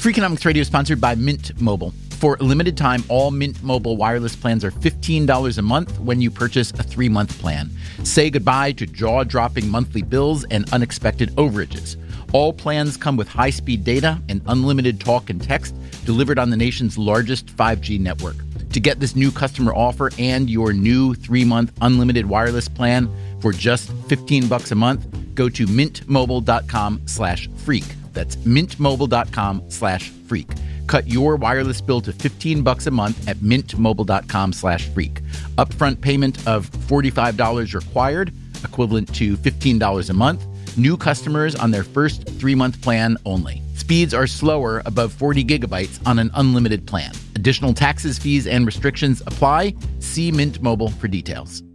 Freakonomics Radio is sponsored by Mint Mobile. For a limited time, all Mint Mobile wireless plans are $15 a month when you purchase a 3-month plan. Say goodbye to jaw-dropping monthly bills and unexpected overages. All plans come with high-speed data and unlimited talk and text delivered on the nation's largest 5G network. To get this new customer offer and your new 3-month unlimited wireless plan for just $15 a month, go to mintmobile.com/freak. That's mintmobile.com/freak. Cut your wireless bill to $15 a month at mintmobile.com/freak. Upfront payment of $45 required, equivalent to $15 a month. New customers on their first 3-month plan only. Speeds are slower above 40 gigabytes on an unlimited plan. Additional taxes, fees, and restrictions apply. See Mint Mobile for details.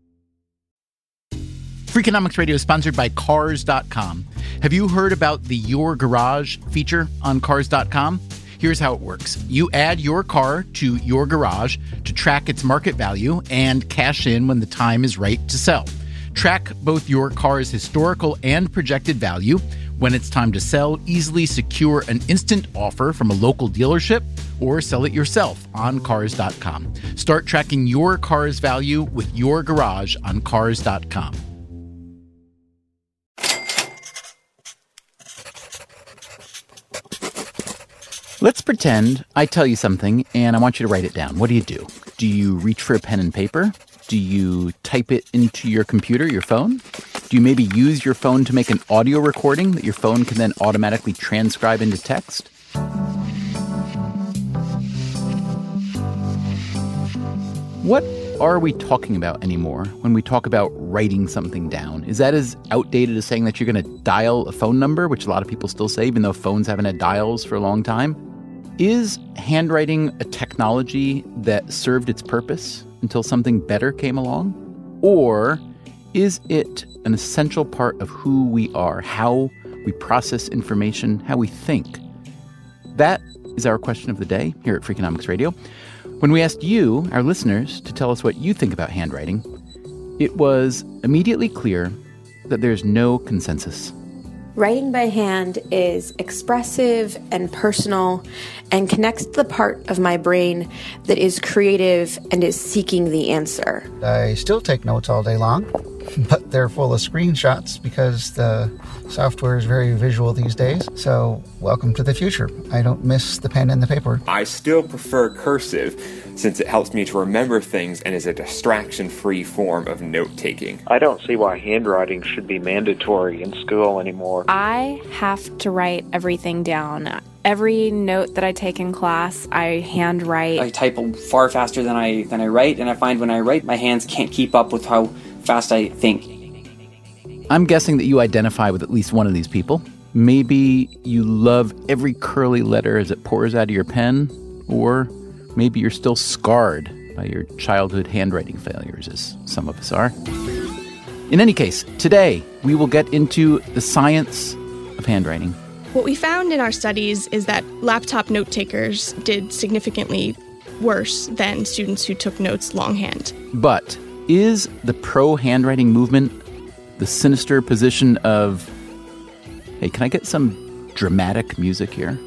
Freakonomics Radio is sponsored by Cars.com. Have you heard about the Your Garage feature on Cars.com? Here's how it works. You add your car to your garage to track its market value and cash in when the time is right to sell. Track both your car's historical and projected value. When it's time to sell, easily secure an instant offer from a local dealership or sell it yourself on Cars.com. Start tracking your car's value with your garage on Cars.com. Let's pretend I tell you something and I want you to write it down. What do? Do you reach for a pen and paper? Do you type it into your computer, your phone? Do you maybe use your phone to make an audio recording that your phone can then automatically transcribe into text? What are we talking about anymore when we talk about writing something down? Is that as outdated as saying that you're going to dial a phone number, which a lot of people still say, even though phones haven't had dials for a long time? Is handwriting a technology that served its purpose until something better came along? Or is it an essential part of who we are, how we process information, how we think? That is our question of the day here at Freakonomics Radio. When we asked you, our listeners, to tell us what you think about handwriting, it was immediately clear that there's no consensus. Writing by hand is expressive and personal and connects to the part of my brain that is creative and is seeking the answer. I still take notes all day long, but they're full of screenshots because the software is very visual these days. So welcome to the future. I don't miss the pen and the paper. I still prefer cursive since it helps me to remember things and is a distraction-free form of note-taking. I don't see why handwriting should be mandatory in school anymore. I have to write everything down. Every note that I take in class, I handwrite. I type far faster than I write, and I find when I write, my hands can't keep up with how fast I think. I'm guessing that you identify with at least one of these people. Maybe you love every curly letter as it pours out of your pen, or maybe you're still scarred by your childhood handwriting failures, as some of us are. In any case, today we will get into the science of handwriting. What we found in our studies is that laptop note takers did significantly worse than students who took notes longhand. But is the pro-handwriting movement the sinister position of, hey, can I get some dramatic music here?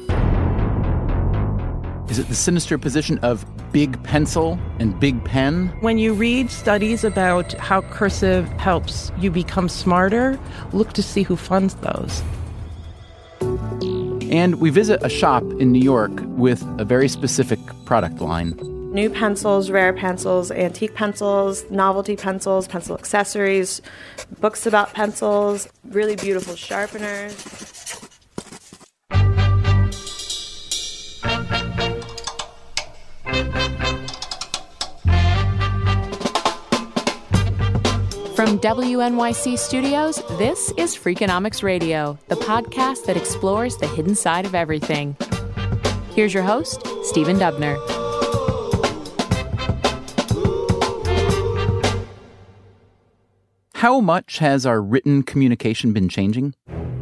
Is it the sinister position of big pencil and big pen? When you read studies about how cursive helps you become smarter, look to see who funds those. And we visit a shop in New York with a very specific product line. New pencils, rare pencils, antique pencils, novelty pencils, pencil accessories, books about pencils, really beautiful sharpeners. From WNYC Studios, this is Freakonomics Radio, the podcast that explores the hidden side of everything. Here's your host, Stephen Dubner. How much has our written communication been changing?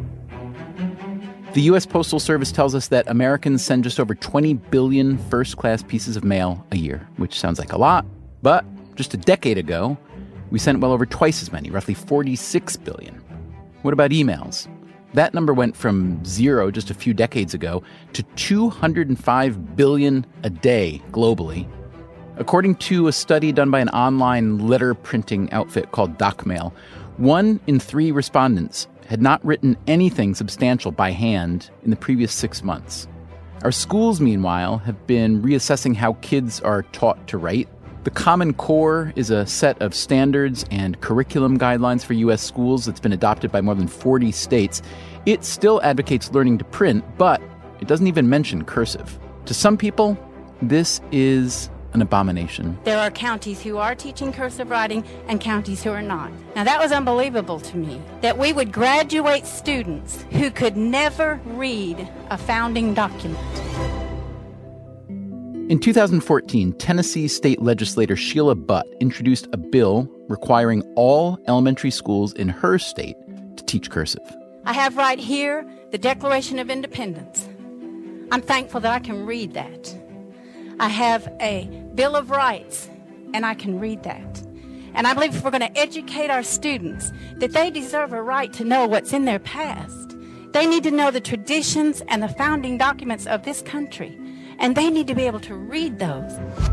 The U.S. Postal Service tells us that Americans send just over 20 billion first-class pieces of mail a year, which sounds like a lot, but just a decade ago, we sent well over twice as many, roughly 46 billion. What about emails? That number went from 0 just a few decades ago to 205 billion a day globally. According to a study done by an online letter printing outfit called DocMail, 1 in 3 respondents had not written anything substantial by hand in the previous 6 months. Our schools, meanwhile, have been reassessing how kids are taught to write. The Common Core is a set of standards and curriculum guidelines for U.S. schools that's been adopted by more than 40 states. It still advocates learning to print, but it doesn't even mention cursive. To some people, this is an abomination. There are counties who are teaching cursive writing and counties who are not. Now, that was unbelievable to me, that we would graduate students who could never read a founding document. In 2014, Tennessee state legislator Sheila Butt introduced a bill requiring all elementary schools in her state to teach cursive. I have right here the Declaration of Independence. I'm thankful that I can read that. I have a Bill of Rights, and I can read that. And I believe if we're going to educate our students, that they deserve a right to know what's in their past. They need to know the traditions and the founding documents of this country. And they need to be able to read those.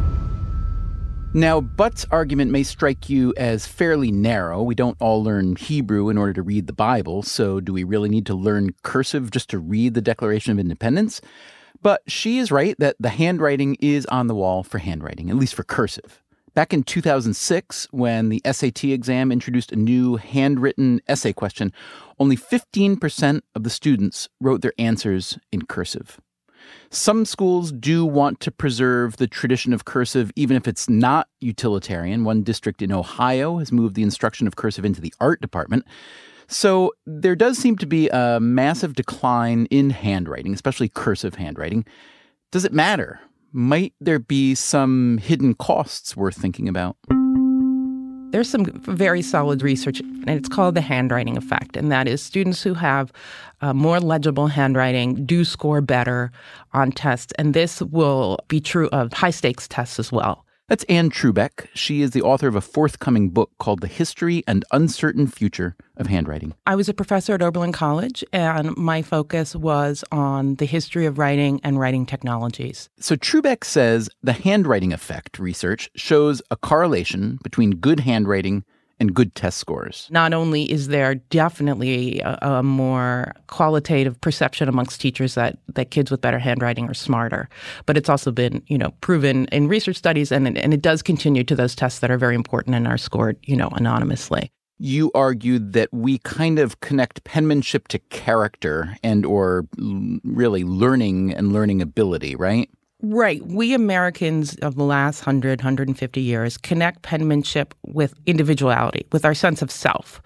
Now, Butt's argument may strike you as fairly narrow. We don't all learn Hebrew in order to read the Bible, so do we really need to learn cursive just to read the Declaration of Independence? But she is right that the handwriting is on the wall for handwriting, at least for cursive. Back in 2006, when the SAT exam introduced a new handwritten essay question, only 15% of the students wrote their answers in cursive. Some schools do want to preserve the tradition of cursive, even if it's not utilitarian. One district in Ohio has moved the instruction of cursive into the art department. So there does seem to be a massive decline in handwriting, especially cursive handwriting. Does it matter? Might there be some hidden costs worth thinking about? There's some very solid research, and it's called the handwriting effect, and that is students who have more legible handwriting do score better on tests, and this will be true of high-stakes tests as well. That's Anne Trubeck. She is the author of a forthcoming book called The History and Uncertain Future of Handwriting. I was a professor at Oberlin College, and my focus was on the history of writing and writing technologies. So Trubeck says the handwriting effect research shows a correlation between good handwriting and good test scores. Not only is there definitely a more qualitative perception amongst teachers that kids with better handwriting are smarter, but it's also been, proven in research studies, and it does continue to those tests that are very important and are scored, anonymously. You argued that we kind of connect penmanship to character and or really learning and learning ability, right? Right. We Americans of the last 100, 150 years connect penmanship with individuality, with our sense of self.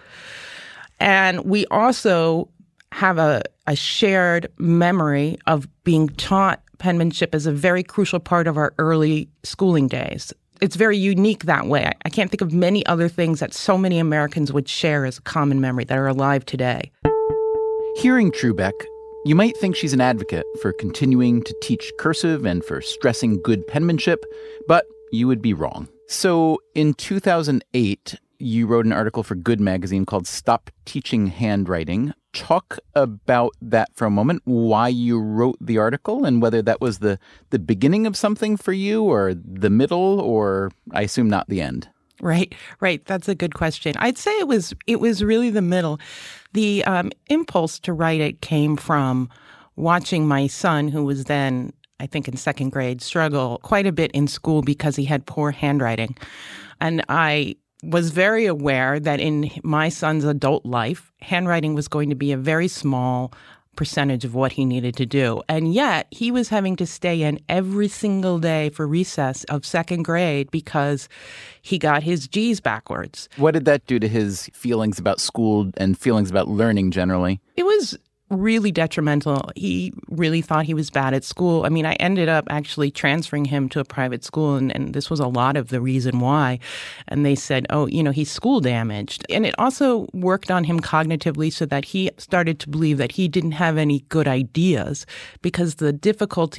And we also have a shared memory of being taught penmanship as a very crucial part of our early schooling days. It's very unique that way. I can't think of many other things that so many Americans would share as a common memory that are alive today. Hearing Trubeck, you might think she's an advocate for continuing to teach cursive and for stressing good penmanship, but you would be wrong. So in 2008, you wrote an article for Good magazine called Stop Teaching Handwriting. Talk about that for a moment, why you wrote the article and whether that was the beginning of something for you or the middle or, I assume, not the end. Right. That's a good question. I'd say it was really the middle. The impulse to write it came from watching my son, who was then, I think, in second grade, struggle quite a bit in school because he had poor handwriting. And I was very aware that in my son's adult life, handwriting was going to be a very small percentage of what he needed to do. And yet he was having to stay in every single day for recess of second grade because he got his G's backwards. What did that do to his feelings about school and feelings about learning generally? It was really detrimental. He really thought he was bad at school. I mean, I ended up actually transferring him to a private school, and this was a lot of the reason why. And they said, he's school damaged. And it also worked on him cognitively so that he started to believe that he didn't have any good ideas because the difficulty of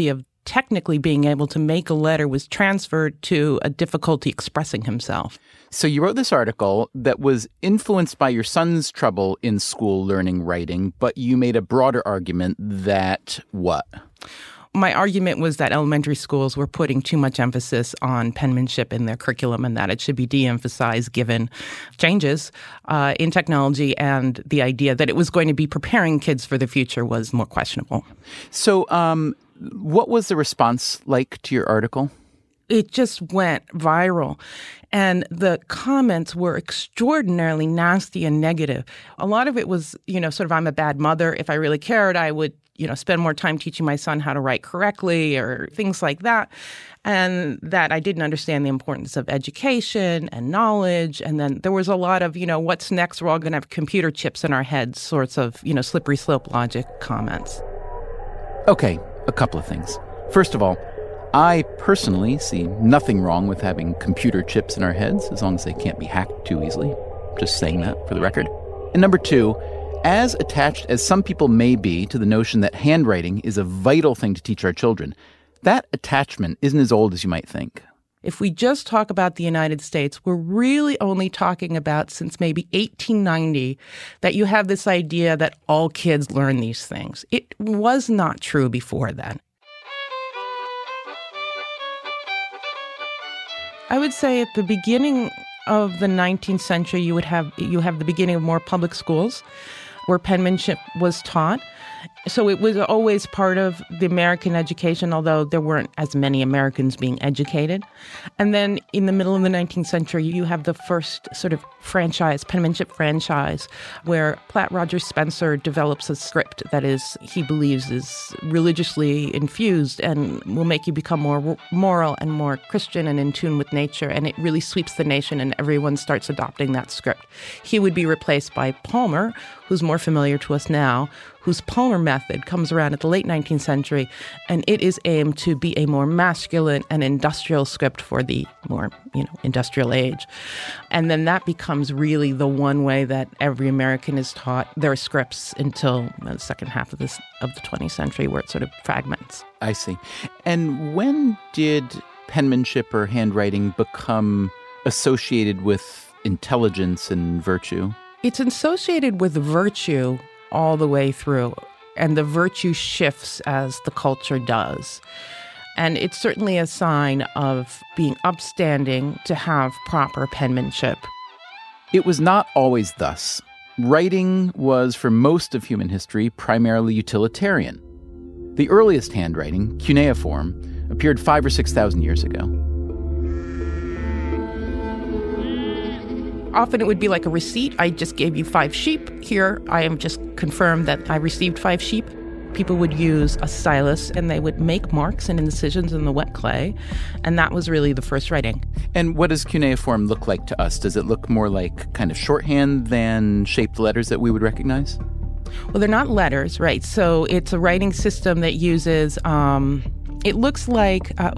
technically being able to make a letter was transferred to a difficulty expressing himself. So you wrote this article that was influenced by your son's trouble in school learning writing, but you made a broader argument that what? My argument was that elementary schools were putting too much emphasis on penmanship in their curriculum and that it should be de-emphasized given changes in technology, and the idea that it was going to be preparing kids for the future was more questionable. So what was the response like to your article? It just went viral. And the comments were extraordinarily nasty and negative. A lot of it was, sort of, I'm a bad mother. If I really cared, I would, spend more time teaching my son how to write correctly or things like that. And that I didn't understand the importance of education and knowledge. And then there was a lot of, what's next? We're all going to have computer chips in our heads, sorts of, slippery slope logic comments. Okay, a couple of things. First of all, I personally see nothing wrong with having computer chips in our heads as long as they can't be hacked too easily. Just saying that for the record. And number two, as attached as some people may be to the notion that handwriting is a vital thing to teach our children, that attachment isn't as old as you might think. If we just talk about the United States, we're really only talking about since maybe 1890 that you have this idea that all kids learn these things. It was not true before then. I would say at the beginning of the 19th century, you have the beginning of more public schools where penmanship was taught. So it was always part of the American education, although there weren't as many Americans being educated. And then in the middle of the 19th century, you have the first sort of penmanship franchise, where Platt Rogers Spencer develops a script that he believes is religiously infused and will make you become more moral and more Christian and in tune with nature. And it really sweeps the nation and everyone starts adopting that script. He would be replaced by Palmer, who's more familiar to us now, whose Palmer method comes around at the late 19th century, and it is aimed to be a more masculine and industrial script for the more, industrial age. And then that becomes really the one way that every American is taught their scripts until the second half of the 20th century, where it sort of fragments. I see. And when did penmanship or handwriting become associated with intelligence and virtue? It's associated with virtue all the way through, and the virtue shifts as the culture does. And it's certainly a sign of being upstanding to have proper penmanship. It was not always thus. Writing was, for most of human history, primarily utilitarian. The earliest handwriting, cuneiform, appeared 5,000 or 6,000 years ago. Often it would be like a receipt. I just gave you 5 sheep. Here, I am just confirmed that I received 5 sheep. People would use a stylus and they would make marks and incisions in the wet clay. And that was really the first writing. And what does cuneiform look like to us? Does it look more like kind of shorthand than shaped letters that we would recognize? Well, they're not letters, right? So it's a writing system that uses, it looks like, a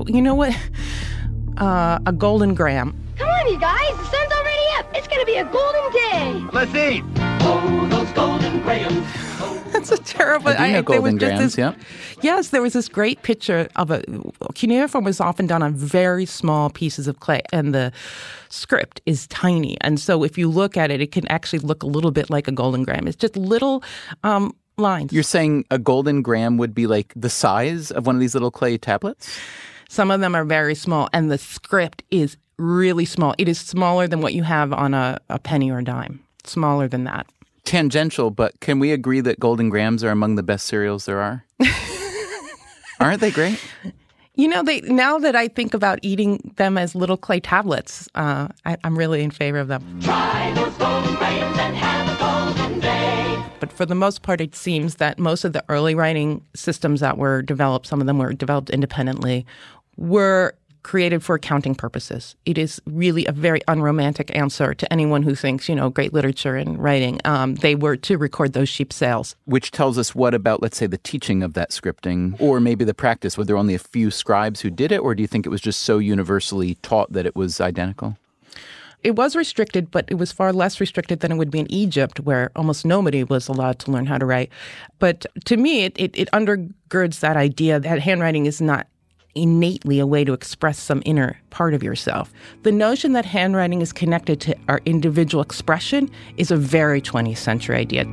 golden gram. Come on, you guys. The sun's already up. It's going to be a golden day. Let's eat. Oh, those golden grams. That's a terrible... I do know golden grams, yeah. Yes, there was this great picture of cuneiform was often done on very small pieces of clay, and the script is tiny. And so if you look at it, it can actually look a little bit like a golden gram. It's just little lines. You're saying a golden gram would be like the size of one of these little clay tablets? Some of them are very small, and the script is really small. It is smaller than what you have on a penny or a dime. Smaller than that. Tangential, but can we agree that golden grams are among the best cereals there are? Aren't they great? Now that I think about eating them as little clay tablets, I'm really in favor of them. Try those golden grams and have a golden day. But for the most part, it seems that most of the early writing systems that were developed, some of them were developed independently, were created for accounting purposes. It is really a very unromantic answer to anyone who thinks, great literature and writing. They were to record those sheep sales. Which tells us what about, let's say, the teaching of that scripting, or maybe the practice? Were there only a few scribes who did it, or do you think it was just so universally taught that it was identical? It was restricted, but it was far less restricted than it would be in Egypt, where almost nobody was allowed to learn how to write. But to me, it undergirds that idea that handwriting is not innately a way to express some inner part of yourself. The notion that handwriting is connected to our individual expression is a very 20th century idea.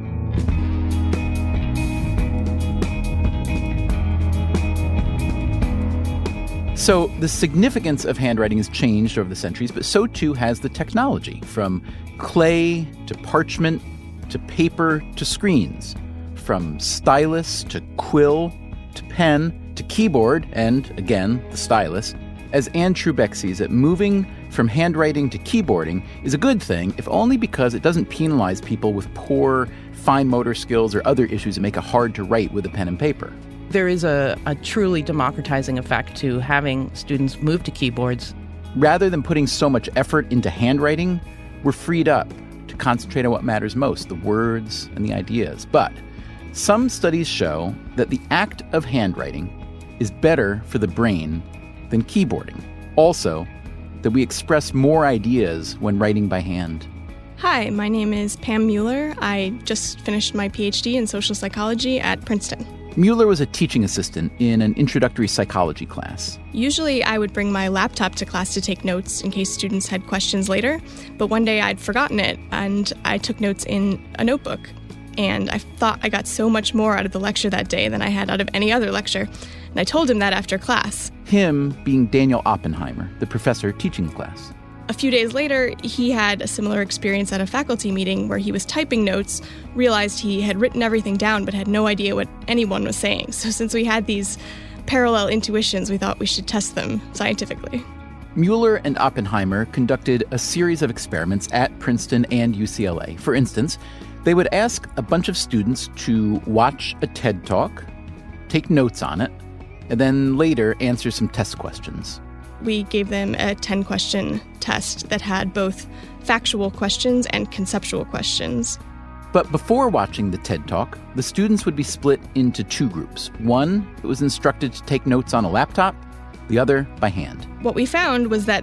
So the significance of handwriting has changed over the centuries, but so too has the technology, from clay to parchment to paper to screens, from stylus to quill to pen to keyboard and, again, the stylus. As Anne Trubeck sees it, moving from handwriting to keyboarding is a good thing, if only because it doesn't penalize people with poor fine motor skills or other issues that make it hard to write with a pen and paper. There is a truly democratizing effect to having students move to keyboards. Rather than putting so much effort into handwriting, we're freed up to concentrate on what matters most, the words and the ideas. But some studies show that the act of handwriting is better for the brain than keyboarding. Also, that we express more ideas when writing by hand. Hi, my name is Pam Mueller. I just finished my PhD in social psychology at Princeton. Mueller was a teaching assistant in an introductory psychology class. Usually I would bring my laptop to class to take notes in case students had questions later, but one day I'd forgotten it and I took notes in a notebook. And I thought I got so much more out of the lecture that day than I had out of any other lecture. And I told him that after class. Him being Daniel Oppenheimer, the professor teaching the class. A few days later, he had a similar experience at a faculty meeting where he was typing notes, realized he had written everything down but had no idea what anyone was saying. So since we had these parallel intuitions, we thought we should test them scientifically. Mueller and Oppenheimer conducted a series of experiments at Princeton and UCLA. For instance, they would ask a bunch of students to watch a TED Talk, take notes on it, and then later answer some test questions. We gave them a 10-question test that had both factual questions and conceptual questions. But before watching the TED Talk, the students would be split into two groups. One that was instructed to take notes on a laptop, the other by hand. What we found was that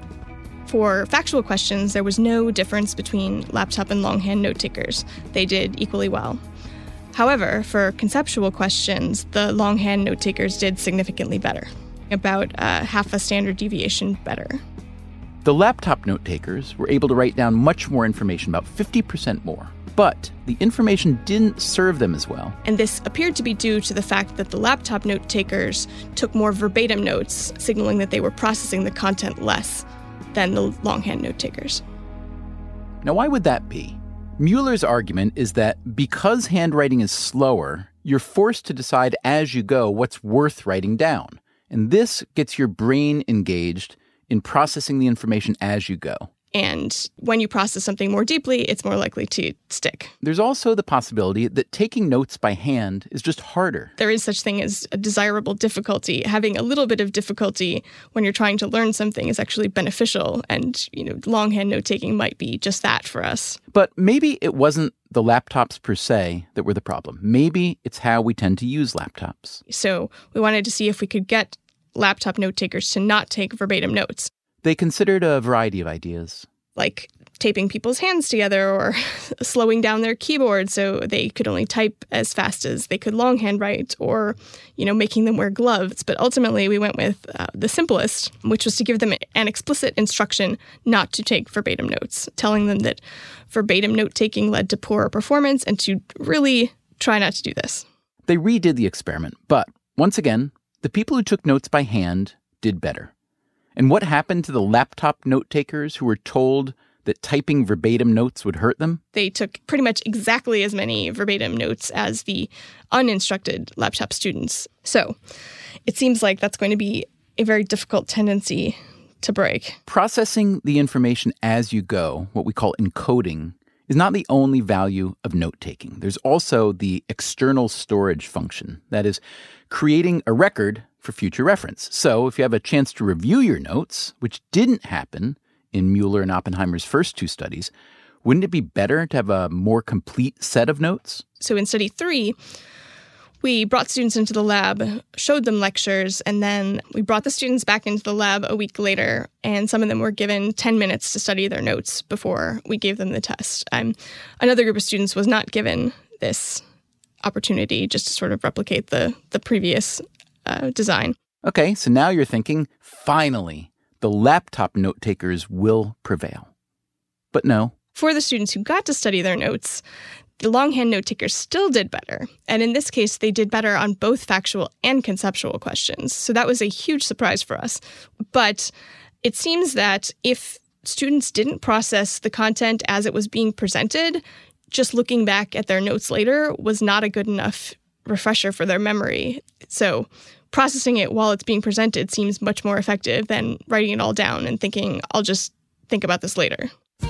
for factual questions, there was no difference between laptop and longhand note takers. They did equally well. However, for conceptual questions, the longhand note takers did significantly better. About half a standard deviation better. The laptop note takers were able to write down much more information, about 50% more. But the information didn't serve them as well. And this appeared to be due to the fact that the laptop note takers took more verbatim notes, signaling that they were processing the content less than the longhand note takers. Now, why would that be? Mueller's argument is that because handwriting is slower, you're forced to decide as you go what's worth writing down. And this gets your brain engaged in processing the information as you go. And when you process something more deeply, it's more likely to stick. There's also the possibility that taking notes by hand is just harder. There is such thing as a desirable difficulty. Having a little bit of difficulty when you're trying to learn something is actually beneficial. And, longhand note-taking might be just that for us. But maybe it wasn't the laptops per se that were the problem. Maybe it's how we tend to use laptops. So we wanted to see if we could get laptop note takers to not take verbatim notes. They considered a variety of ideas. Like taping people's hands together or slowing down their keyboard so they could only type as fast as they could longhand write, or, making them wear gloves. But ultimately, we went with the simplest, which was to give them an explicit instruction not to take verbatim notes, telling them that verbatim note-taking led to poorer performance and to really try not to do this. They redid the experiment, but once again, the people who took notes by hand did better. And what happened to the laptop note takers who were told that typing verbatim notes would hurt them? They took pretty much exactly as many verbatim notes as the uninstructed laptop students. So it seems like that's going to be a very difficult tendency to break. Processing the information as you go, what we call encoding, is not the only value of note-taking. There's also the external storage function. That is, creating a record for future reference. So if you have a chance to review your notes, which didn't happen in Mueller and Oppenheimer's first two studies, wouldn't it be better to have a more complete set of notes? So in study 3, we brought students into the lab, showed them lectures, and then we brought the students back into the lab a week later, and some of them were given 10 minutes to study their notes before we gave them the test. Another group of students was not given this opportunity, just to sort of replicate the previous design. Okay, so now you're thinking, finally, the laptop note takers will prevail. But no. For the students who got to study their notes, the longhand note takers still did better. And in this case, they did better on both factual and conceptual questions. So that was a huge surprise for us. But it seems that if students didn't process the content as it was being presented, just looking back at their notes later was not a good enough refresher for their memory. So processing it while it's being presented seems much more effective than writing it all down and thinking, I'll just think about this later.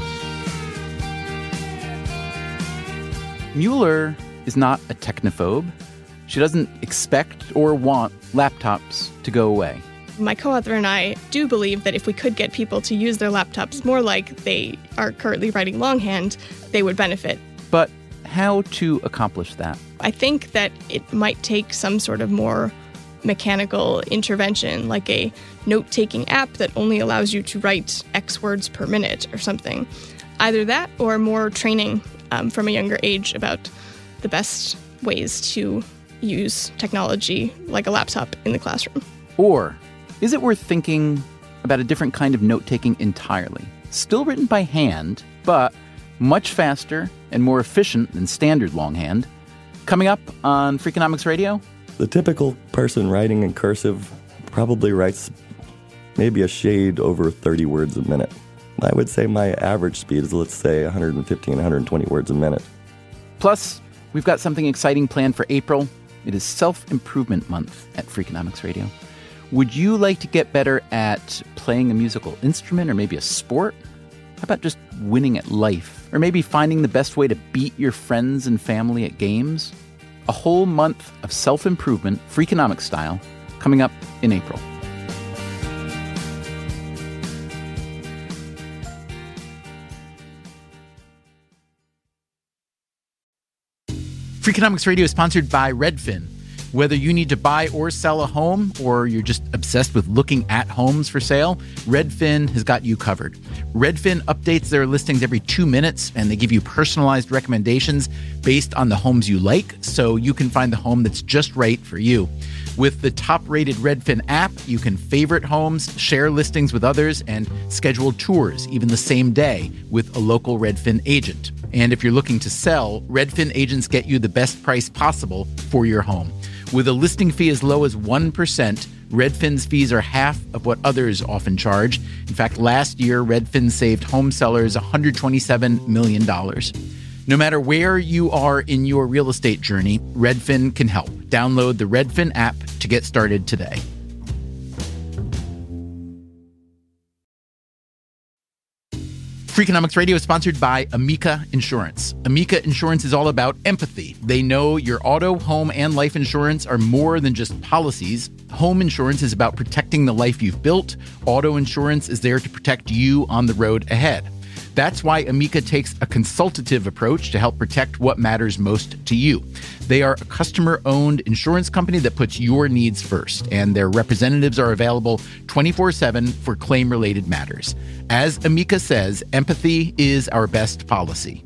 Mueller is not a technophobe. She doesn't expect or want laptops to go away. My co-author and I do believe that if we could get people to use their laptops more like they are currently writing longhand, they would benefit. But how to accomplish that? I think that it might take some sort of more mechanical intervention, like a note-taking app that only allows you to write X words per minute or something. Either that or more training from a younger age about the best ways to use technology like a laptop in the classroom. Or is it worth thinking about a different kind of note-taking entirely? Still written by hand, but much faster and more efficient than standard longhand. Coming up on Freakonomics Radio. The typical person writing in cursive probably writes maybe a shade over 30 words a minute. I would say my average speed is, let's say, 115, 120 words a minute. Plus, we've got something exciting planned for April. It is Self-Improvement Month at Freakonomics Radio. Would you like to get better at playing a musical instrument or maybe a sport? How about just winning at life? Or maybe finding the best way to beat your friends and family at games? A whole month of self-improvement, Freakonomics style, coming up in April. Freakonomics Radio is sponsored by Redfin. Whether you need to buy or sell a home, or you're just obsessed with looking at homes for sale, Redfin has got you covered. Redfin updates their listings every 2 minutes, and they give you personalized recommendations based on the homes you like, so you can find the home that's just right for you. With the top-rated Redfin app, you can favorite homes, share listings with others, and schedule tours even the same day with a local Redfin agent. And if you're looking to sell, Redfin agents get you the best price possible for your home. With a listing fee as low as 1%, Redfin's fees are half of what others often charge. In fact, last year, Redfin saved home sellers $127 million. No matter where you are in your real estate journey, Redfin can help. Download the Redfin app to get started today. Freakonomics Radio is sponsored by Amica Insurance. Amica Insurance is all about empathy. They know your auto, home, and life insurance are more than just policies. Home insurance is about protecting the life you've built. Auto insurance is there to protect you on the road ahead. That's why Amica takes a consultative approach to help protect what matters most to you. They are a customer-owned insurance company that puts your needs first, and their representatives are available 24/7 for claim-related matters. As Amica says, empathy is our best policy.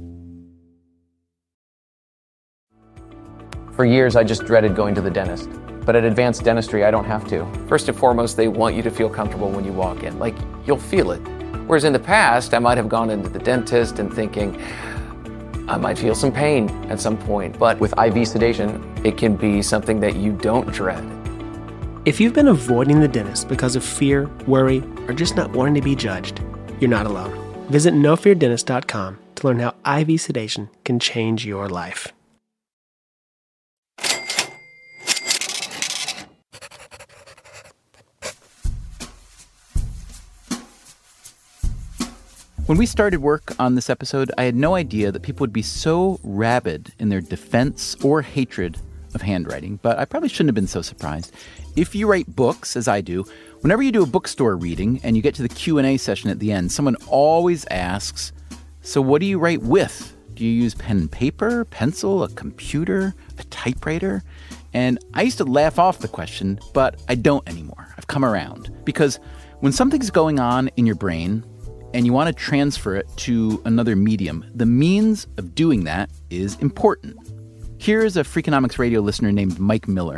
For years, I just dreaded going to the dentist. But at Advanced Dentistry, I don't have to. First and foremost, they want you to feel comfortable when you walk in. Like, you'll feel it. Whereas in the past, I might have gone into the dentist and thinking, I might feel some pain at some point. But with IV sedation, it can be something that you don't dread. If you've been avoiding the dentist because of fear, worry, or just not wanting to be judged, you're not alone. Visit NoFearDentist.com to learn how IV sedation can change your life. When we started work on this episode, I had no idea that people would be so rabid in their defense or hatred of handwriting, but I probably shouldn't have been so surprised. If you write books, as I do, whenever you do a bookstore reading and you get to the Q&A session at the end, someone always asks, so what do you write with? Do you use pen and paper, pencil, a computer, a typewriter? And I used to laugh off the question, but I don't anymore. I've come around. Because when something's going on in your brain and you want to transfer it to another medium, the means of doing that is important. Here's a Freakonomics Radio listener named Mike Miller.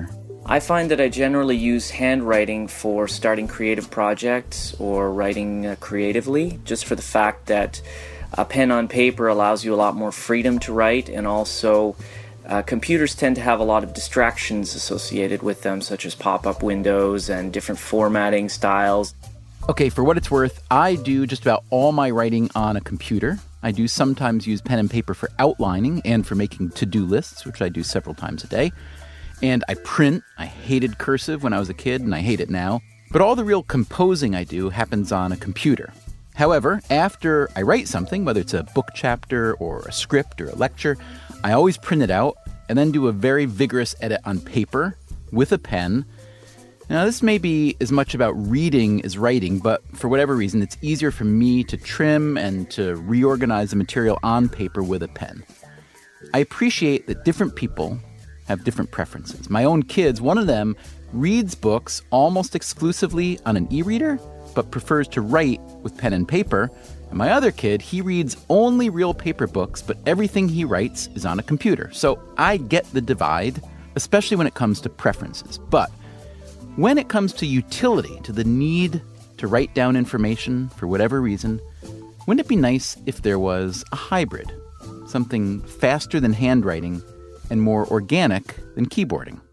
I find that I generally use handwriting for starting creative projects or writing creatively, just for the fact that a pen on paper allows you a lot more freedom to write, and also computers tend to have a lot of distractions associated with them, such as pop-up windows and different formatting styles. Okay, for what it's worth, I do just about all my writing on a computer. I do sometimes use pen and paper for outlining and for making to-do lists, which I do several times a day. And I print. I hated cursive when I was a kid, and I hate it now. But all the real composing I do happens on a computer. However, after I write something, whether it's a book chapter or a script or a lecture, I always print it out and then do a very vigorous edit on paper with a pen. Now, this may be as much about reading as writing, but for whatever reason, it's easier for me to trim and to reorganize the material on paper with a pen. I appreciate that different people have different preferences. My own kids, one of them reads books almost exclusively on an e-reader, but prefers to write with pen and paper. And my other kid, he reads only real paper books, but everything he writes is on a computer. So I get the divide, especially when it comes to preferences. But when it comes to utility, to the need to write down information for whatever reason, wouldn't it be nice if there was a hybrid? Something faster than handwriting and more organic than keyboarding.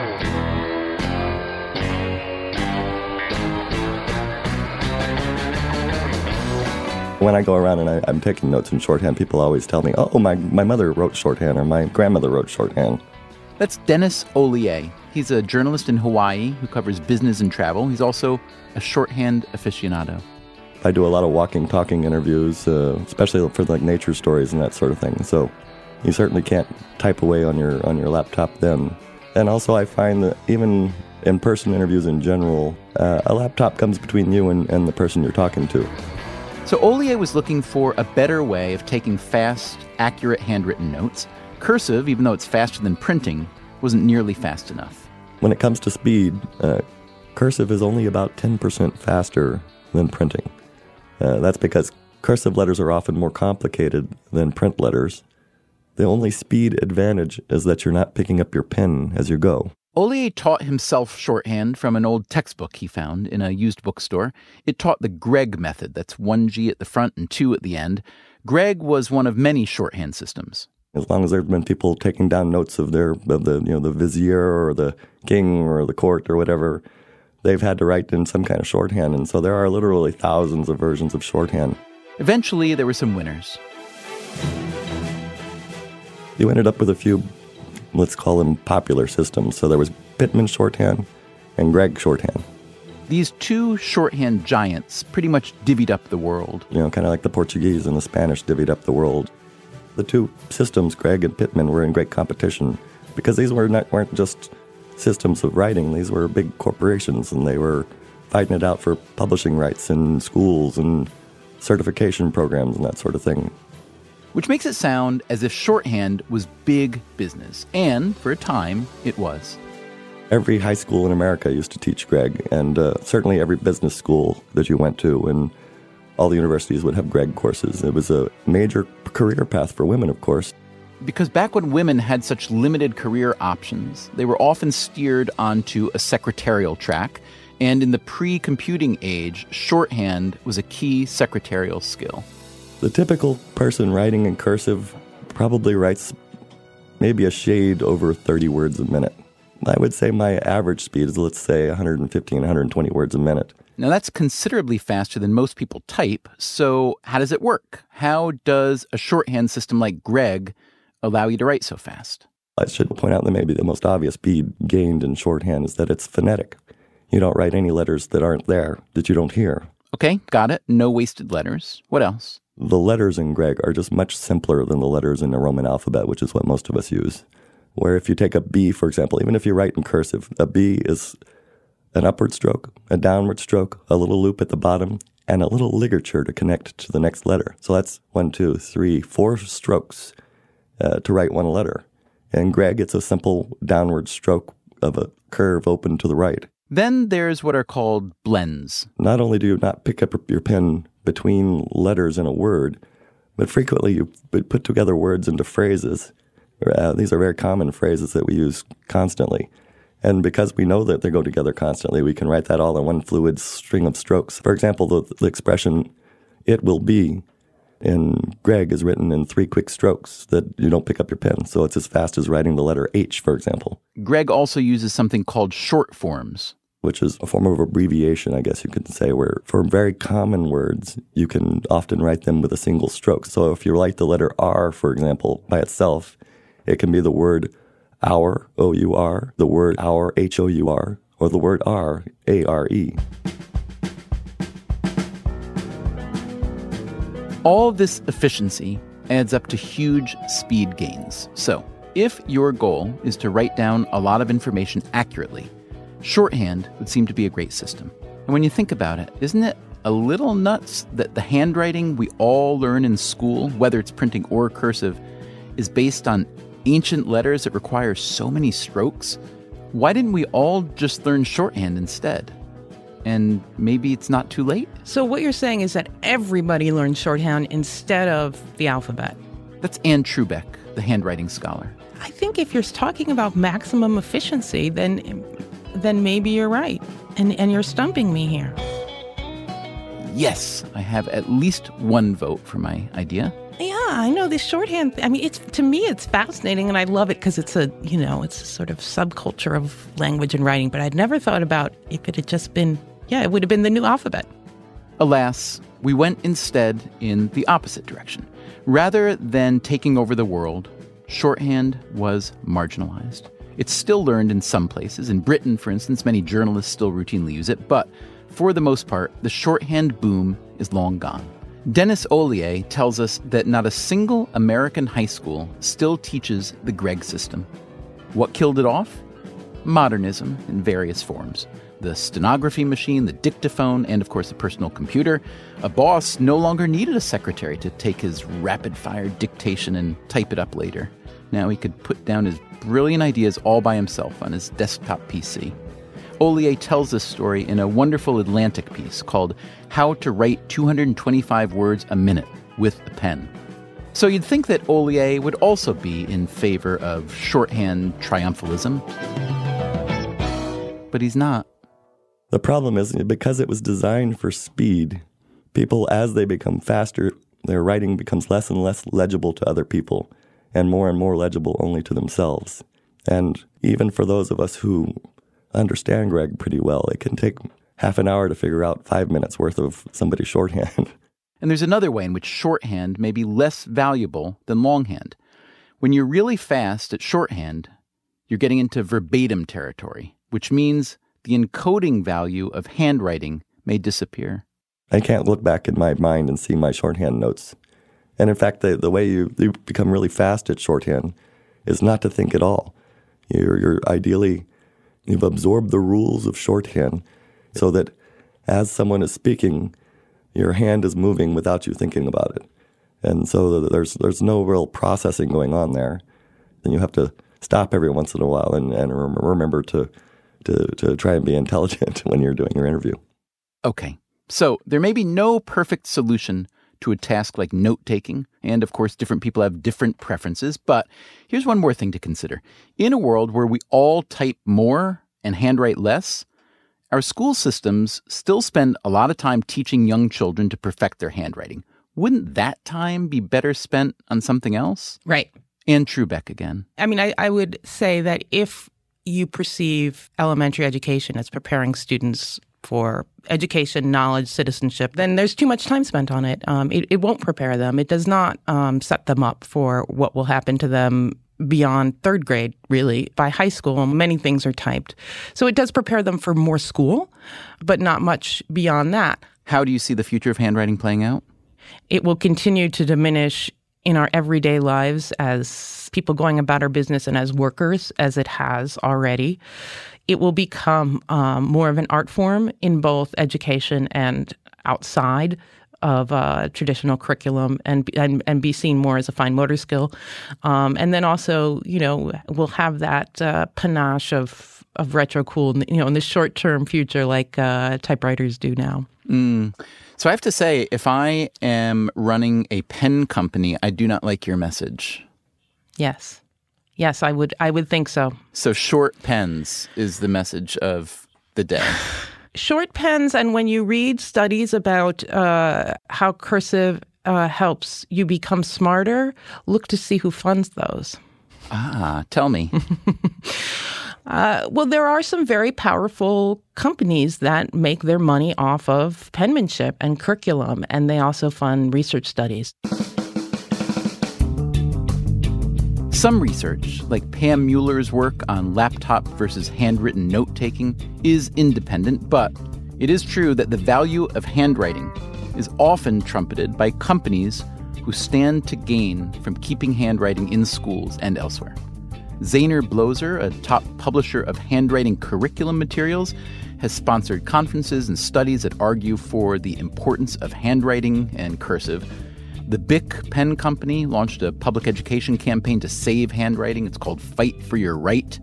When I go around and I'm taking notes in shorthand, people always tell me, oh, my mother wrote shorthand or my grandmother wrote shorthand. That's Dennis Ollier. He's a journalist in Hawaii who covers business and travel. He's also a shorthand aficionado. I do a lot of walking, talking interviews, especially for like nature stories and that sort of thing. So you certainly can't type away on your laptop then. And also I find that even in-person interviews in general, a laptop comes between you and the person you're talking to. So Ollier was looking for a better way of taking fast, accurate handwritten notes. Cursive, even though it's faster than printing, wasn't nearly fast enough. When it comes to speed, cursive is only about 10% faster than printing. That's because cursive letters are often more complicated than print letters. The only speed advantage is that you're not picking up your pen as you go. Ollier taught himself shorthand from an old textbook he found in a used bookstore. It taught the Gregg method. That's 1 G at the front and 2 at the end. Gregg was one of many shorthand systems. As long as there have been people taking down notes of the vizier or the king or the court or whatever, they've had to write in some kind of shorthand. And so there are literally thousands of versions of shorthand. Eventually, there were some winners. You ended up with a few, let's call them popular systems. So there was Pitman shorthand and Gregg shorthand. These two shorthand giants pretty much divvied up the world. Kind of like the Portuguese and the Spanish divvied up the world. The two systems, Gregg and Pitman, were in great competition because these weren't just systems of writing. These were big corporations, and they were fighting it out for publishing rights in schools and certification programs and that sort of thing. Which makes it sound as if shorthand was big business, and for a time, it was. Every high school in America used to teach Gregg, and certainly every business school that you went to, and all the universities would have Gregg courses. It was a major career path for women, of course. Because back when women had such limited career options, they were often steered onto a secretarial track. And in the pre-computing age, shorthand was a key secretarial skill. The typical person writing in cursive probably writes maybe a shade over 30 words a minute. I would say my average speed is, let's say, 115, 120 words a minute. Now, that's considerably faster than most people type, so how does it work? How does a shorthand system like Gregg allow you to write so fast? I should point out that maybe the most obvious speed gained in shorthand is that it's phonetic. You don't write any letters that aren't there, that you don't hear. Okay, got it. No wasted letters. What else? The letters in Gregg are just much simpler than the letters in the Roman alphabet, which is what most of us use. Where if you take a B, for example, even if you write in cursive, a B is an upward stroke, a downward stroke, a little loop at the bottom, and a little ligature to connect to the next letter. So that's 1, 2, 3, 4 strokes to write one letter. In Gregg, it's a simple downward stroke of a curve open to the right. Then there's what are called blends. Not only do you not pick up your pen between letters in a word, but frequently you put together words into phrases. These are very common phrases that we use constantly. And because we know that they go together constantly, we can write that all in one fluid string of strokes. For example, the expression, "it will be," in Greg is written in 3 quick strokes that you don't pick up your pen. So it's as fast as writing the letter H, for example. Greg also uses something called short forms, which is a form of abbreviation, I guess you could say, where for very common words, you can often write them with a single stroke. So if you write the letter R, for example, by itself, it can be the word our, O-U-R, the word our, H-O-U-R, or the word R, A-R-E. All this efficiency adds up to huge speed gains. So, if your goal is to write down a lot of information accurately, shorthand would seem to be a great system. And when you think about it, isn't it a little nuts that the handwriting we all learn in school, whether it's printing or cursive, is based on ancient letters that require so many strokes? Why didn't we all just learn shorthand instead? And maybe it's not too late? So what you're saying is that everybody learned shorthand instead of the alphabet. That's Anne Trubeck, the handwriting scholar. I think if you're talking about maximum efficiency, then maybe you're right. And you're stumping me here. Yes, I have at least one vote for my idea. Yeah, I know this shorthand. I mean, to me, it's fascinating, and I love it because it's a sort of subculture of language and writing. But I'd never thought about if it had just been, it would have been the new alphabet. Alas, we went instead in the opposite direction. Rather than taking over the world, shorthand was marginalized. It's still learned in some places. In Britain, for instance, many journalists still routinely use it. But for the most part, the shorthand boom is long gone. Dennis Ollier tells us that not a single American high school still teaches the Gregg system. What killed it off? Modernism in various forms. The stenography machine, the dictaphone, and of course the personal computer. A boss no longer needed a secretary to take his rapid-fire dictation and type it up later. Now he could put down his brilliant ideas all by himself on his desktop PC. Ollier tells this story in a wonderful Atlantic piece called How to Write 225 Words a Minute with a Pen. So you'd think that Ollier would also be in favor of shorthand triumphalism. But he's not. The problem is, because it was designed for speed, people, as they become faster, their writing becomes less and less legible to other people and more legible only to themselves. And even for those of us who understand Greg pretty well, it can take half an hour to figure out 5 minutes worth of somebody's shorthand. And there's another way in which shorthand may be less valuable than longhand. When you're really fast at shorthand, you're getting into verbatim territory, which means the encoding value of handwriting may disappear. I can't look back in my mind and see my shorthand notes. And in fact, the way you become really fast at shorthand is not to think at all. You're ideally, you've absorbed the rules of shorthand so that as someone is speaking, your hand is moving without you thinking about it. And so there's no real processing going on there. And you have to stop every once in a while and remember to try and be intelligent when you're doing your interview. Okay, so there may be no perfect solution to a task like note-taking, and of course different people have different preferences, but here's one more thing to consider. In a world where we all type more and handwrite less, our school systems still spend a lot of time teaching young children to perfect their handwriting. Wouldn't that time be better spent on something else? Right. Anne Trubeck again. I mean, I would say that if you perceive elementary education as preparing students for education, knowledge, citizenship, then there's too much time spent on it. It won't prepare them. It does not set them up for what will happen to them beyond third grade, really. By high school, many things are typed. So it does prepare them for more school, but not much beyond that. How do you see the future of handwriting playing out? It will continue to diminish in our everyday lives as people going about our business and as workers, as it has already. It will become more of an art form in both education and outside of traditional curriculum and be seen more as a fine motor skill. And then also, we'll have that panache of retro cool, in the short-term future like typewriters do now. So I have to say, if I am running a pen company, I do not like your message. Yes. Yes, I would think so. So short pens is the message of the day. Short pens, and when you read studies about how cursive helps you become smarter, look to see who funds those. Tell me. Well, there are some very powerful companies that make their money off of penmanship and curriculum, and they also fund research studies. Some research, like Pam Mueller's work on laptop versus handwritten note-taking, is independent, but it is true that the value of handwriting is often trumpeted by companies who stand to gain from keeping handwriting in schools and elsewhere. Zaner Bloser, a top publisher of handwriting curriculum materials, has sponsored conferences and studies that argue for the importance of handwriting and cursive. The Bic Pen Company launched a public education campaign to save handwriting. It's called Fight for Your Right,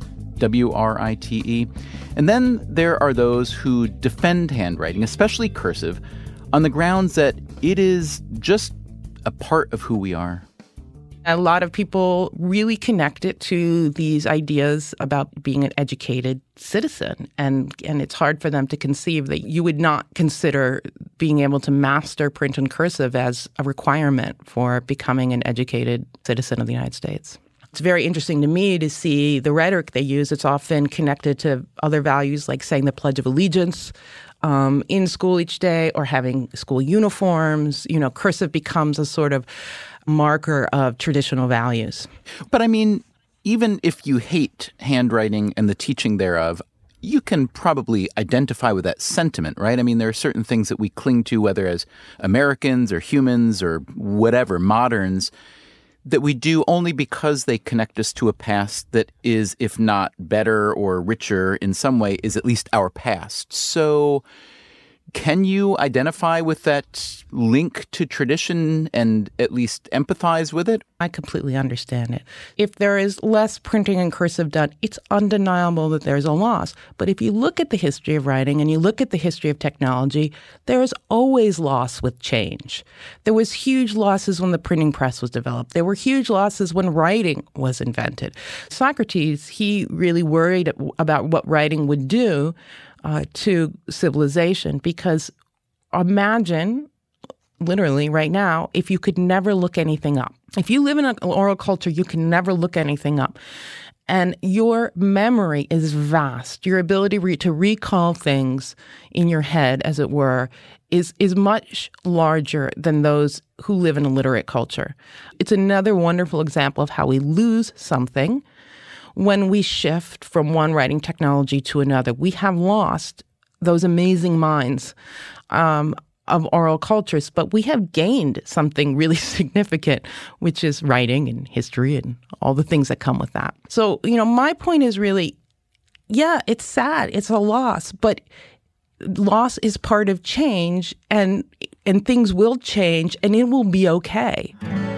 WRITE. And then there are those who defend handwriting, especially cursive, on the grounds that it is just a part of who we are. A lot of people really connect it to these ideas about being an educated citizen, and it's hard for them to conceive that you would not consider being able to master print and cursive as a requirement for becoming an educated citizen of the United States. It's very interesting to me to see the rhetoric they use. It's often connected to other values like saying the Pledge of Allegiance in school each day or having school uniforms. Cursive becomes a sort of marker of traditional values. But I mean, even if you hate handwriting and the teaching thereof, you can probably identify with that sentiment, right? I mean, there are certain things that we cling to, whether as Americans or humans or whatever, moderns, that we do only because they connect us to a past that is, if not better or richer in some way, is at least our past. So can you identify with that link to tradition and at least empathize with it? I completely understand it. If there is less printing and cursive done, it's undeniable that there's a loss. But if you look at the history of writing and you look at the history of technology, there is always loss with change. There was huge losses when the printing press was developed. There were huge losses when writing was invented. Socrates, he really worried about what writing would do to civilization, because imagine, literally right now, if you could never look anything up. If you live in an oral culture, you can never look anything up. And your memory is vast. Your ability to recall things in your head, as it were, is much larger than those who live in a literate culture. It's another wonderful example of how we lose something when we shift from one writing technology to another. We have lost those amazing minds of oral cultures, but we have gained something really significant, which is writing and history and all the things that come with that. So, my point is really, yeah, it's sad. It's a loss, but loss is part of change, and things will change, and it will be okay.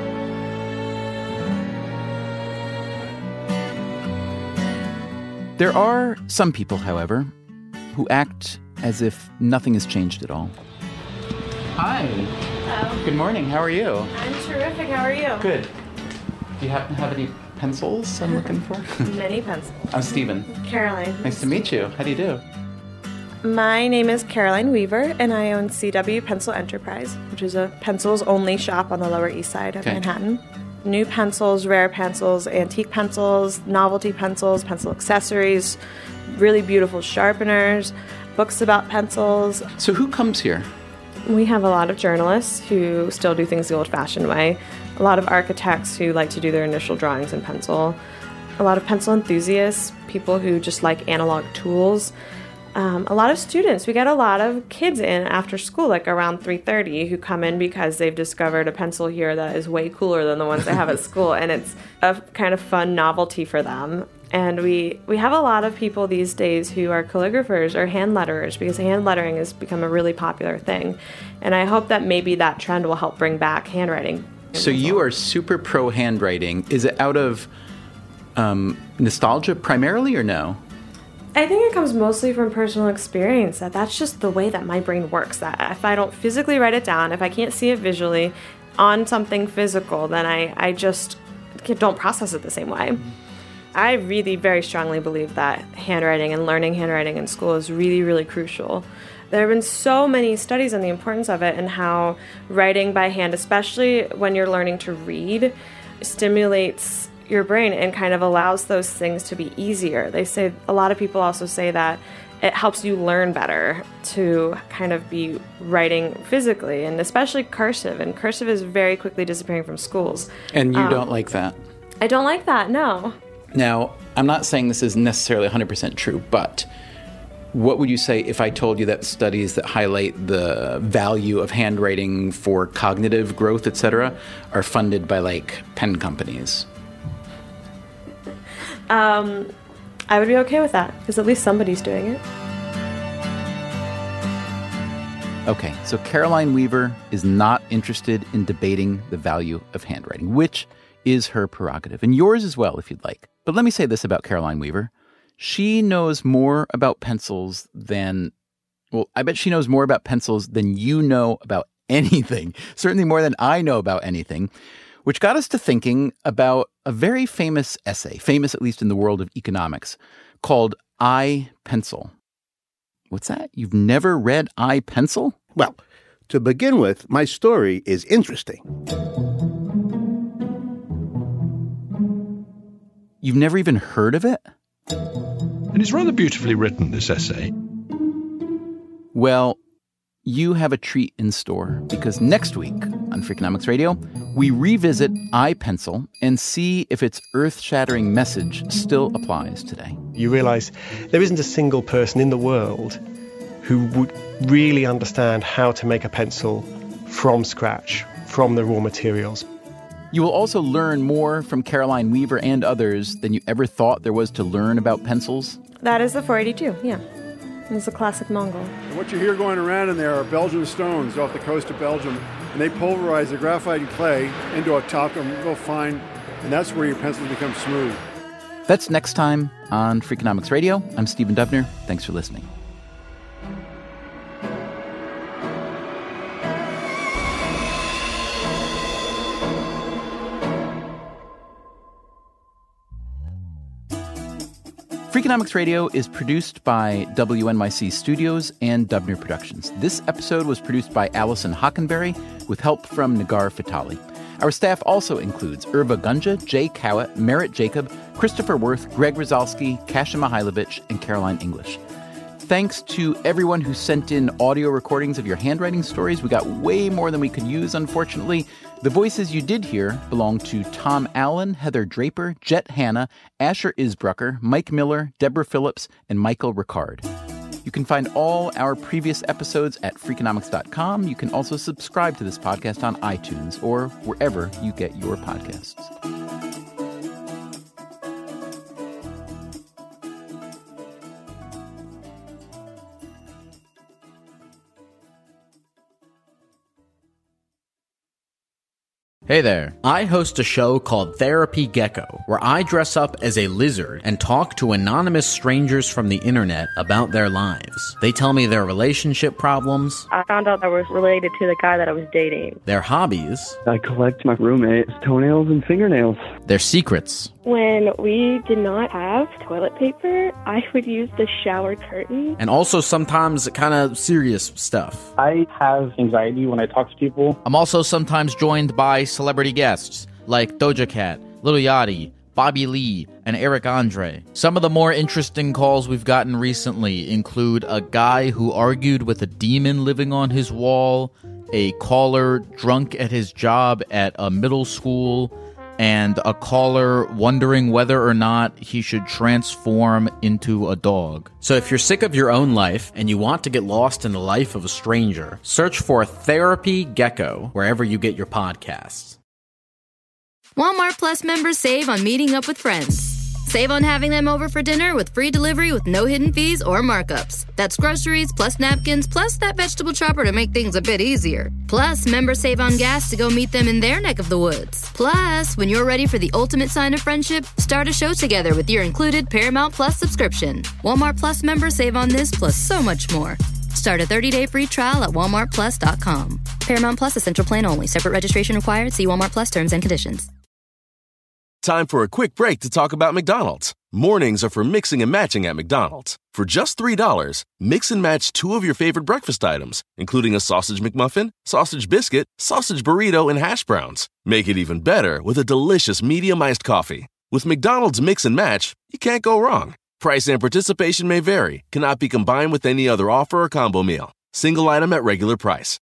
There are some people, however, who act as if nothing has changed at all. Hi. Hello. Good morning. How are you? I'm terrific. How are you? Good. Do you happen to have any pencils I'm looking for? Many pencils. I'm Stephen. Caroline. Nice to meet you. How do you do? My name is Caroline Weaver, and I own CW Pencil Enterprise, which is a pencils-only shop on the Lower East Side of Manhattan. New pencils, rare pencils, antique pencils, novelty pencils, pencil accessories, really beautiful sharpeners, books about pencils. So who comes here? We have a lot of journalists who still do things the old-fashioned way, a lot of architects who like to do their initial drawings in pencil, a lot of pencil enthusiasts, people who just like analog tools, a lot of students. We get a lot of kids in after school, like around 3:30, who come in because they've discovered a pencil here that is way cooler than the ones they have at school, and it's a kind of fun novelty for them. And we have a lot of people these days who are calligraphers or hand letterers, because hand lettering has become a really popular thing. And I hope that maybe that trend will help bring back handwriting. So you are super pro handwriting. Is it out of nostalgia primarily, or no? I think it comes mostly from personal experience, that's just the way that my brain works. That if I don't physically write it down, if I can't see it visually on something physical, then I just don't process it the same way. I really very strongly believe that handwriting and learning handwriting in school is really, really crucial. There have been so many studies on the importance of it and how writing by hand, especially when you're learning to read, stimulates your brain and kind of allows those things to be easier. They say, a lot of people also say that it helps you learn better to kind of be writing physically, and especially cursive. And cursive is very quickly disappearing from schools. And you don't like that? I don't like that, no. Now, I'm not saying this is necessarily 100% true, but what would you say if I told you that studies that highlight the value of handwriting for cognitive growth, etc., are funded by, like, pen companies? I would be okay with that, because at least somebody's doing it. Okay, so Caroline Weaver is not interested in debating the value of handwriting, which is her prerogative, and yours as well, if you'd like. But let me say this about Caroline Weaver. She knows more about pencils than, well, I bet she knows more about pencils than you know about anything. Certainly more than I know about anything. Which got us to thinking about a very famous essay, famous at least in the world of economics, called I, Pencil. What's that? You've never read I, Pencil? Well, to begin with, my story is interesting. You've never even heard of it? And it's rather beautifully written, this essay. Well, you have a treat in store, because next week on Freakonomics Radio, we revisit iPencil and see if its earth-shattering message still applies today. You realize there isn't a single person in the world who would really understand how to make a pencil from scratch, from the raw materials. You will also learn more from Caroline Weaver and others than you ever thought there was to learn about pencils. That is the 482, yeah. It's a classic Mongol. And what you hear going around in there are Belgian stones off the coast of Belgium, and they pulverize the graphite and clay into a top real fine, and that's where your pencils become smooth. That's next time on Freakonomics Radio. I'm Stephen Dubner. Thanks for listening. Freakonomics Radio is produced by WNYC Studios and Dubner Productions. This episode was produced by Allison Hockenberry with help from Nagar Fatali. Our staff also includes Irva Gunja, Jay Cowett, Merritt Jacob, Christopher Worth, Greg Rozalski, Kasia Mihailovich, and Caroline English. Thanks to everyone who sent in audio recordings of your handwriting stories. We got way more than we could use, unfortunately. The voices you did hear belong to Tom Allen, Heather Draper, Jet Hanna, Asher Isbrucker, Mike Miller, Deborah Phillips, and Michael Ricard. You can find all our previous episodes at Freakonomics.com. You can also subscribe to this podcast on iTunes or wherever you get your podcasts. Hey there. I host a show called Therapy Gecko, where I dress up as a lizard and talk to anonymous strangers from the internet about their lives. They tell me their relationship problems. I found out I was related to the guy that I was dating. Their hobbies. I collect my roommate's toenails and fingernails. Their secrets. When we did not have toilet paper, I would use the shower curtain. And also sometimes kind of serious stuff. I have anxiety when I talk to people. I'm also sometimes joined by celebrity guests like Doja Cat, Lil Yachty, Bobby Lee, and Eric Andre. Some of the more interesting calls we've gotten recently include a guy who argued with a demon living on his wall, a caller drunk at his job at a middle school, and a caller wondering whether or not he should transform into a dog. So if you're sick of your own life and you want to get lost in the life of a stranger, search for Therapy Gecko wherever you get your podcasts. Walmart Plus members save on meeting up with friends. Save on having them over for dinner with free delivery with no hidden fees or markups. That's groceries, plus napkins, plus that vegetable chopper to make things a bit easier. Plus, members save on gas to go meet them in their neck of the woods. Plus, when you're ready for the ultimate sign of friendship, start a show together with your included Paramount Plus subscription. Walmart Plus members save on this plus so much more. Start a 30-day free trial at walmartplus.com. Paramount Plus Essential Plan only. Separate registration required. See Walmart Plus terms and conditions. Time for a quick break to talk about McDonald's. Mornings are for mixing and matching at McDonald's. For just $3, mix and match 2 of your favorite breakfast items, including a sausage McMuffin, sausage biscuit, sausage burrito, and hash browns. Make it even better with a delicious medium iced coffee. With McDonald's Mix and Match, you can't go wrong. Price and participation may vary, cannot be combined with any other offer or combo meal. Single item at regular price.